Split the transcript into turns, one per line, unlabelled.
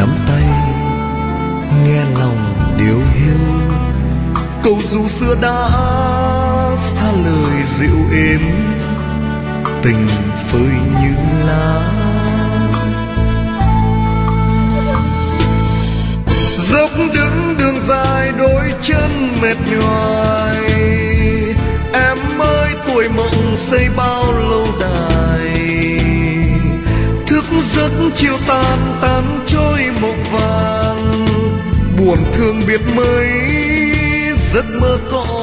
nắm tay nghe lòng điều hiu. Câu ru xưa đã xa lời dịu êm, tình phơi như lá. Dốc đứng đường dài đôi chân mệt nhoài, em ơi tuổi mộng xây bao lâu đài. Thức giấc chiều tan tan trôi mộng vàng, buồn thương biết mấy giấc mơ có